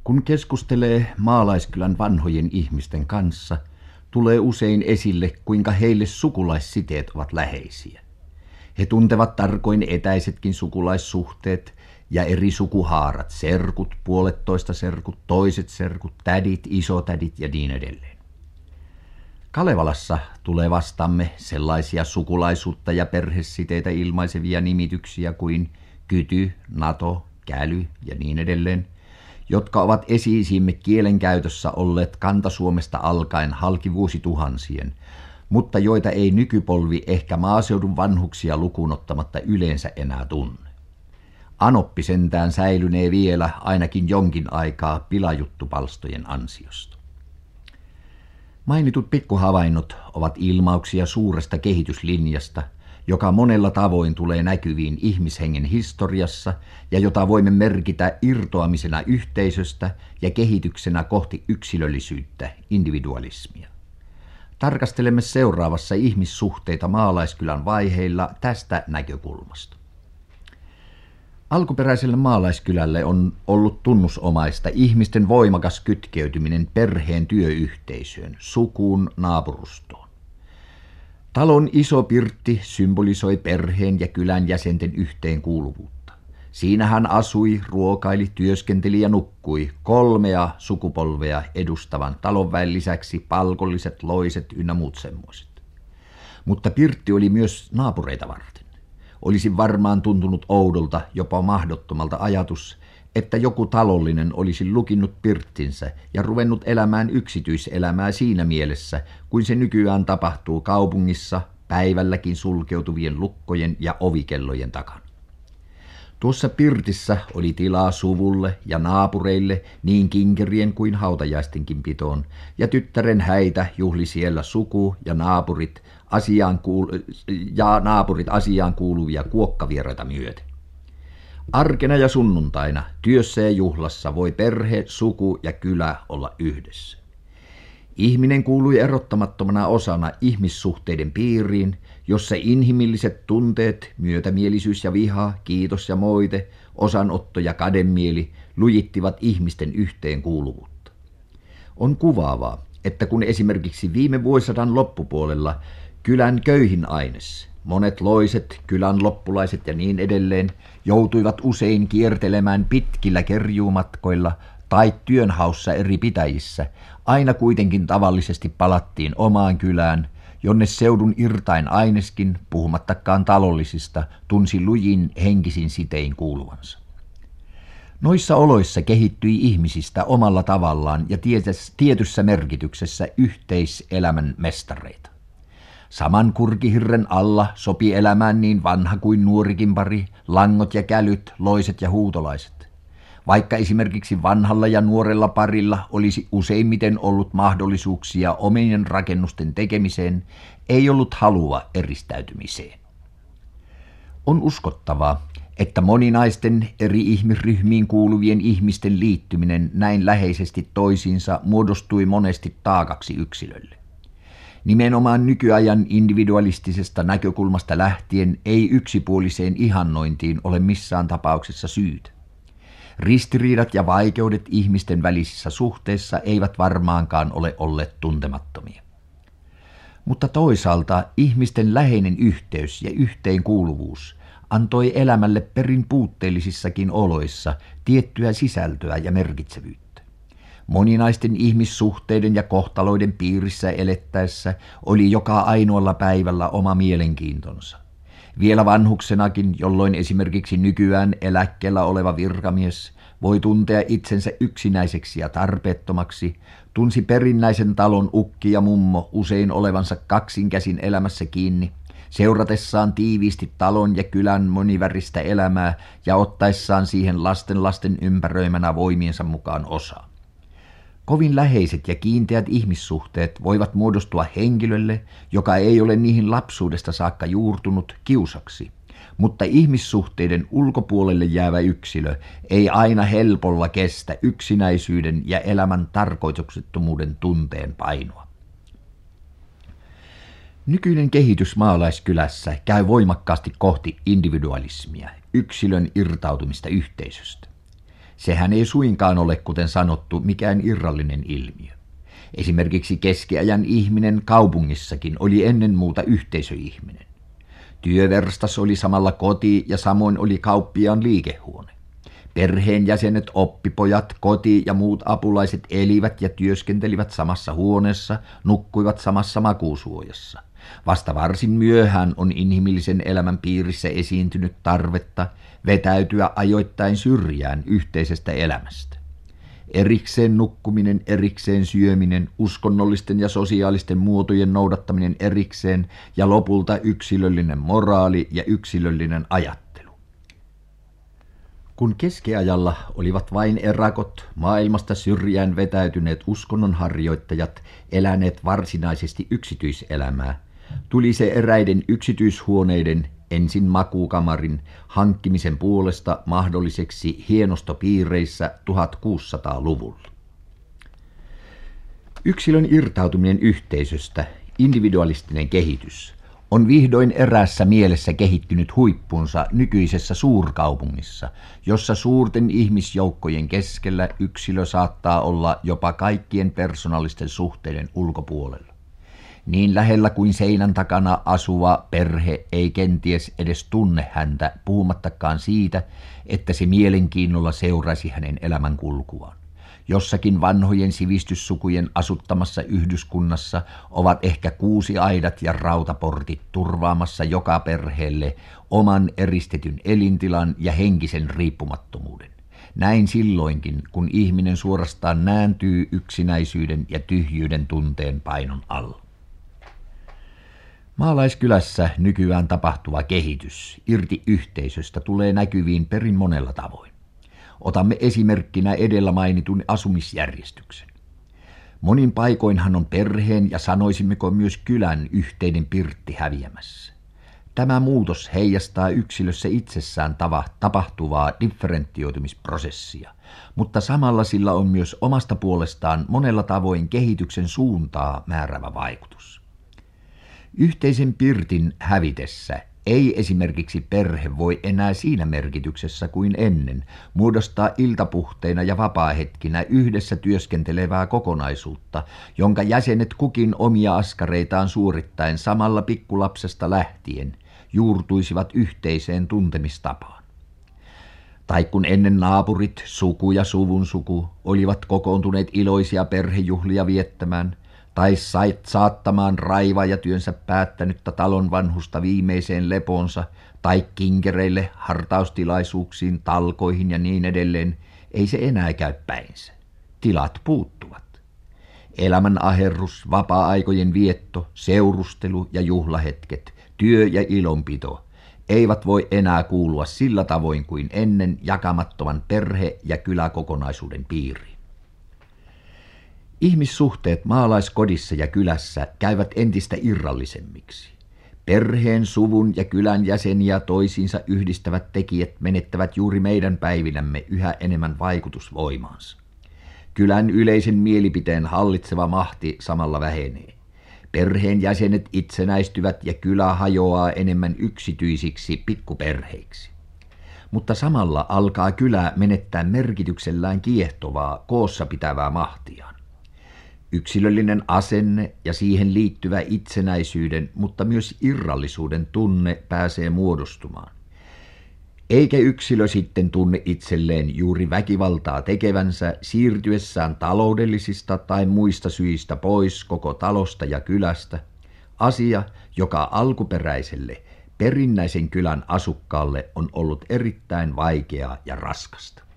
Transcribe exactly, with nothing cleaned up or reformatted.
Kun keskustelee Maalaiskylän vanhojen ihmisten kanssa, tulee usein esille, kuinka heille sukulaissiteet ovat läheisiä. He tuntevat tarkoin etäisetkin sukulaissuhteet ja eri sukuhaarat, serkut, puolettoista serkut, toiset serkut, tädit, isotädit ja niin edelleen. Kalevalassa tulee vastamme sellaisia sukulaisuutta ja perhesiteitä ilmaisevia nimityksiä kuin kyty, nato, käly ja niin edelleen, jotka ovat esi-isimme kielenkäytössä olleet Kantasuomesta alkaen halki vuosituhansien, mutta joita ei nykypolvi ehkä maaseudun vanhuksia lukuun ottamatta yleensä enää tunne. Anoppi sentään säilynee vielä ainakin jonkin aikaa pilajuttupalstojen ansiosta. Mainitut pikkuhavainnot ovat ilmauksia suuresta kehityslinjasta, joka monella tavoin tulee näkyviin ihmishengen historiassa ja jota voimme merkitä irtoamisena yhteisöstä ja kehityksenä kohti yksilöllisyyttä, individualismia. Tarkastelemme seuraavassa ihmissuhteita Maalaiskylän vaiheilla tästä näkökulmasta. Alkuperäiselle Maalaiskylälle on ollut tunnusomaista ihmisten voimakas kytkeytyminen perheen työyhteisöön, sukuun, naapurustoon. Talon iso pirtti symbolisoi perheen ja kylän jäsenten yhteenkuuluvuutta. Siinä hän asui, ruokaili, työskenteli ja nukkui kolmea sukupolvea edustavan talonväen lisäksi palkolliset, loiset ynnä muut semmoiset. Mutta pirtti oli myös naapureita varten. Olisi varmaan tuntunut oudolta, jopa mahdottomalta ajatus, että joku talollinen olisi lukinnut pirttinsä ja ruvennut elämään yksityiselämää siinä mielessä, kuin se nykyään tapahtuu kaupungissa päivälläkin sulkeutuvien lukkojen ja ovikellojen takana. Tuossa pirtissä oli tilaa suvulle ja naapureille niin kinkerien kuin hautajaistenkin pitoon, ja tyttären häitä juhli siellä suku ja naapurit asiaan, kuul- ja naapurit asiaan kuuluvia kuokkavieraita myöten. Arkena ja sunnuntaina, työssä ja juhlassa voi perhe, suku ja kylä olla yhdessä. Ihminen kuului erottamattomana osana ihmissuhteiden piiriin, jossa inhimilliset tunteet, myötämielisyys ja viha, kiitos ja moite, osanotto ja kademieli lujittivat ihmisten yhteenkuuluvuutta. On kuvaavaa, että kun esimerkiksi viime vuosisadan loppupuolella kylän köyhin aines, monet loiset, kylän loppulaiset ja niin edelleen, joutuivat usein kiertelemään pitkillä kerjuumatkoilla tai työnhaussa eri pitäjissä, aina kuitenkin tavallisesti palattiin omaan kylään, jonne seudun irtain aineskin, puhumattakaan talollisista, tunsi lujin henkisin sitein kuuluvansa. Noissa oloissa kehittyi ihmisistä omalla tavallaan ja tietyssä merkityksessä yhteiselämän mestareita. Saman kurkihirren alla sopi elämään niin vanha kuin nuorikin pari, langot ja kälyt, loiset ja huutolaiset. Vaikka esimerkiksi vanhalla ja nuorella parilla olisi useimmiten ollut mahdollisuuksia omien rakennusten tekemiseen, ei ollut halua eristäytymiseen. On uskottavaa, että moninaisten eri ihmisryhmiin kuuluvien ihmisten liittyminen näin läheisesti toisiinsa muodostui monesti taakaksi yksilölle. Nimenomaan nykyajan individualistisesta näkökulmasta lähtien ei yksipuoliseen ihannointiin ole missään tapauksessa syytä. Ristiriidat ja vaikeudet ihmisten välisissä suhteissa eivät varmaankaan ole olleet tuntemattomia. Mutta toisaalta ihmisten läheinen yhteys ja yhteenkuuluvuus antoi elämälle perin puutteellisissakin oloissa tiettyä sisältöä ja merkitsevyyttä. Moninaisten ihmissuhteiden ja kohtaloiden piirissä elettäessä oli joka ainoalla päivällä oma mielenkiintonsa. Vielä vanhuksenakin, jolloin esimerkiksi nykyään eläkkeellä oleva virkamies voi tuntea itsensä yksinäiseksi ja tarpeettomaksi, tunsi perinnäisen talon ukki ja mummo usein olevansa kaksinkäsin elämässä kiinni, seuratessaan tiiviisti talon ja kylän moniväristä elämää ja ottaessaan siihen lasten lasten ympäröimänä voimiensa mukaan osaa. Kovin läheiset ja kiinteät ihmissuhteet voivat muodostua henkilölle, joka ei ole niihin lapsuudesta saakka juurtunut, kiusaksi, mutta ihmissuhteiden ulkopuolelle jäävä yksilö ei aina helpolla kestä yksinäisyyden ja elämän tarkoituksettomuuden tunteen painoa. Nykyinen kehitys Maalaiskylässä käy voimakkaasti kohti individualismia, yksilön irtautumista yhteisöstä. Sehän ei suinkaan ole, kuten sanottu, mikään irrallinen ilmiö. Esimerkiksi keskiajan ihminen kaupungissakin oli ennen muuta yhteisöihminen. Työverstas oli samalla koti ja samoin oli kauppiaan liikehuone. Perheenjäsenet, oppipojat, koti ja muut apulaiset elivät ja työskentelivät samassa huoneessa, nukkuivat samassa makuusuojassa. Vasta varsin myöhään on inhimillisen elämän piirissä esiintynyt tarvetta vetäytyä ajoittain syrjään yhteisestä elämästä. Erikseen nukkuminen, erikseen syöminen, uskonnollisten ja sosiaalisten muotojen noudattaminen erikseen ja lopulta yksilöllinen moraali ja yksilöllinen ajattelu. Kun keskiajalla olivat vain erakot, maailmasta syrjään vetäytyneet uskonnonharjoittajat eläneet varsinaisesti yksityiselämää, tuli se eräiden yksityishuoneiden, ensin makuukamarin, hankkimisen puolesta mahdolliseksi hienostopiireissä tuhatkuusisataaluvulla. Yksilön irtautuminen yhteisöstä, individualistinen kehitys, on vihdoin eräässä mielessä kehittynyt huippuunsa nykyisessä suurkaupungissa, jossa suurten ihmisjoukkojen keskellä yksilö saattaa olla jopa kaikkien persoonallisten suhteiden ulkopuolella. Niin lähellä kuin seinän takana asuva perhe ei kenties edes tunne häntä, puhumattakaan siitä, että se mielenkiinnolla seuraisi hänen elämänkulkuaan. Jossakin vanhojen sivistyssukujen asuttamassa yhdyskunnassa ovat ehkä kuusi aidat ja rautaportit turvaamassa joka perheelle oman eristetyn elintilan ja henkisen riippumattomuuden. Näin silloinkin, kun ihminen suorastaan nääntyy yksinäisyyden ja tyhjyyden tunteen painon alla. Maalaiskylässä nykyään tapahtuva kehitys irti yhteisöstä tulee näkyviin perin monella tavoin. Otamme esimerkkinä edellä mainitun asumisjärjestyksen. Monin paikoinhan on perheen ja sanoisimmeko myös kylän yhteinen pirtti häviämässä. Tämä muutos heijastaa yksilössä itsessään tapahtuvaa differentioitumisprosessia, mutta samalla sillä on myös omasta puolestaan monella tavoin kehityksen suuntaa määräävä vaikutus. Yhteisen pirtin hävitessä ei esimerkiksi perhe voi enää siinä merkityksessä kuin ennen muodostaa iltapuhteina ja vapaahetkinä yhdessä työskentelevää kokonaisuutta, jonka jäsenet kukin omia askareitaan suorittaen samalla pikkulapsesta lähtien juurtuisivat yhteiseen tuntemistapaan. Tai kun ennen naapurit, suku ja suvun suku olivat kokoontuneet iloisia perhejuhlia viettämään, tai sait saattamaan raivaajatyönsä päättänyttä talon vanhusta viimeiseen lepoonsa, tai kinkereille, hartaustilaisuuksiin, talkoihin ja niin edelleen, ei se enää käy päinsä. Tilat puuttuvat. Elämän aherrus, vapaa-aikojen vietto, seurustelu ja juhlahetket, työ ja ilonpito eivät voi enää kuulua sillä tavoin kuin ennen jakamattoman perhe- ja kyläkokonaisuuden piiriin. Ihmissuhteet maalaiskodissa ja kylässä käyvät entistä irrallisemmiksi. Perheen, suvun ja kylän jäseniä toisiinsa yhdistävät tekijät menettävät juuri meidän päivinämme yhä enemmän vaikutusvoimaansa. Kylän yleisen mielipiteen hallitseva mahti samalla vähenee. Perheen jäsenet itsenäistyvät ja kylä hajoaa enemmän yksityisiksi pikkuperheiksi. Mutta samalla alkaa kylä menettää merkityksellään kiehtovaa, koossa pitävää mahtiaan. Yksilöllinen asenne ja siihen liittyvä itsenäisyyden, mutta myös irrallisuuden tunne pääsee muodostumaan. Eikä yksilö sitten tunne itselleen juuri väkivaltaa tekevänsä siirtyessään taloudellisista tai muista syistä pois koko talosta ja kylästä, asia, joka alkuperäiselle, perinnäisen kylän asukkaalle on ollut erittäin vaikeaa ja raskasta.